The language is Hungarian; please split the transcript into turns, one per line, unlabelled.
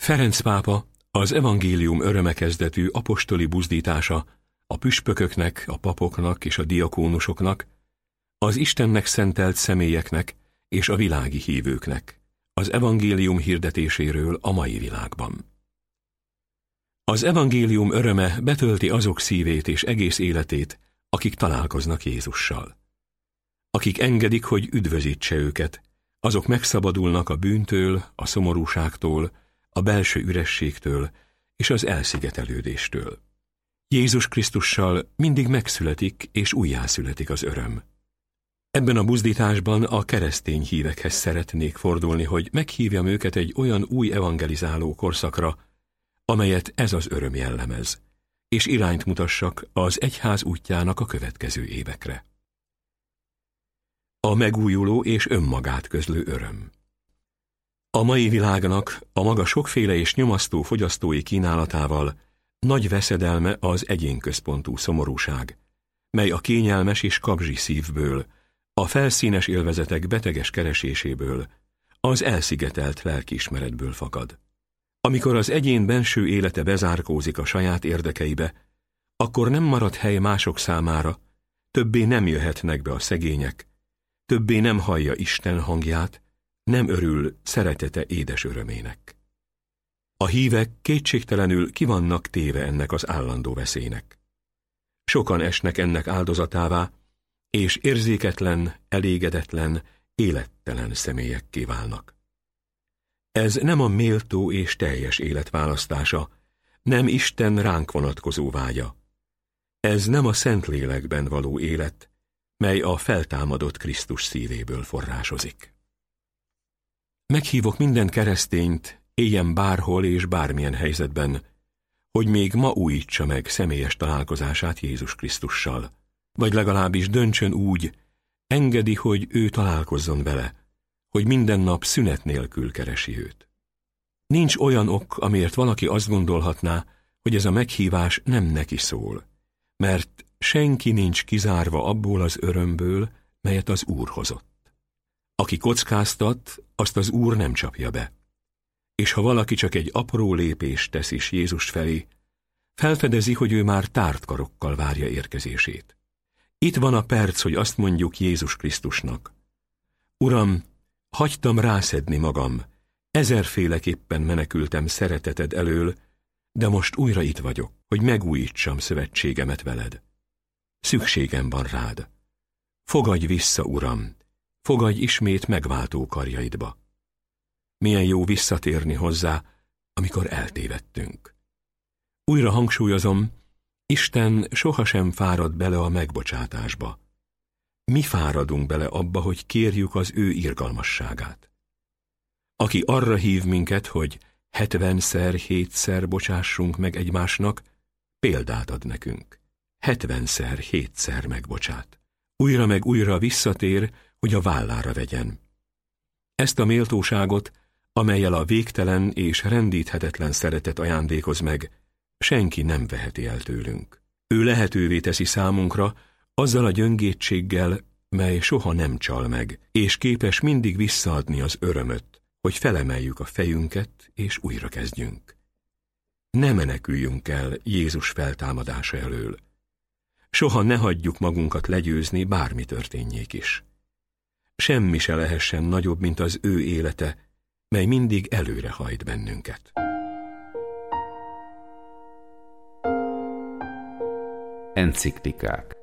Ferenc pápa az evangélium öröme kezdetű apostoli buzdítása a püspököknek, a papoknak és a diakónusoknak, az Istennek szentelt személyeknek és a világi hívőknek, az evangélium hirdetéséről a mai világban. Az evangélium öröme betölti azok szívét és egész életét, akik találkoznak Jézussal. Akik engedik, hogy üdvözítse őket, azok megszabadulnak a bűntől, a szomorúságtól, a belső ürességtől és az elszigetelődéstől. Jézus Krisztussal mindig megszületik és újjászületik az öröm. Ebben a buzdításban a keresztény hívekhez szeretnék fordulni, hogy meghívjam őket egy olyan új evangelizáló korszakra, amelyet ez az öröm jellemez, és irányt mutassak az egyház útjának a következő évekre. A megújuló és önmagát közlő öröm. A mai világnak a maga sokféle és nyomasztó fogyasztói kínálatával nagy veszedelme az egyénközpontú szomorúság, mely a kényelmes és kabzsi szívből, a felszínes élvezetek beteges kereséséből, az elszigetelt lelkiismeretből fakad. Amikor az egyén benső élete bezárkózik a saját érdekeibe, akkor nem marad hely mások számára, többé nem jöhetnek be a szegények, többé nem hallja Isten hangját, nem örül szeretete édes örömének. A hívek kétségtelenül ki vannak téve ennek az állandó veszélynek. Sokan esnek ennek áldozatává, és érzéketlen, elégedetlen, élettelen személyekké válnak. Ez nem a méltó és teljes élet választása, nem Isten ránk vonatkozó vágya. Ez nem a Szentlélekben való élet, mely a feltámadott Krisztus szívéből forrásozik. Meghívok minden keresztényt, éljen bárhol és bármilyen helyzetben, hogy még ma újítsa meg személyes találkozását Jézus Krisztussal, vagy legalábbis döntsön úgy, engedi, hogy ő találkozzon vele, hogy minden nap szünet nélkül keresi őt. Nincs olyan ok, amiért valaki azt gondolhatná, hogy ez a meghívás nem neki szól, mert senki nincs kizárva abból az örömből, melyet az Úr hozott. Aki kockáztat, azt az Úr nem csapja be. És ha valaki csak egy apró lépést tesz is Jézus felé, felfedezi, hogy ő már tárt karokkal várja érkezését. Itt van a perc, hogy azt mondjuk Jézus Krisztusnak: Uram, hagytam rászedni magam, ezerféleképpen menekültem szereteted elől, de most újra itt vagyok, hogy megújítsam szövetségemet veled. Szükségem van rád. Fogadj vissza, Uram, fogadj ismét megváltó karjaidba. Milyen jó visszatérni hozzá, amikor eltévedtünk. Újra hangsúlyozom, Isten sohasem fárad bele a megbocsátásba. Mi fáradunk bele abba, hogy kérjük az ő irgalmasságát. Aki arra hív minket, hogy 70-szer, 7-szer bocsássunk meg egymásnak, példát ad nekünk. 70-szer, 7-szer megbocsát. Újra meg újra visszatér, hogy a vállára vegyen. Ezt a méltóságot, amellyel a végtelen és rendíthetetlen szeretet ajándékoz meg, senki nem veheti el tőlünk. Ő lehetővé teszi számunkra azzal a gyöngétséggel, mely soha nem csal meg, és képes mindig visszaadni az örömöt, hogy felemeljük a fejünket és újra kezdjünk. Ne meneküljünk el Jézus feltámadása elől. Soha ne hagyjuk magunkat legyőzni, bármi történjék is. Semmi se lehessen nagyobb, mint az ő élete, mely mindig előrehajt bennünket.
Enciklikák.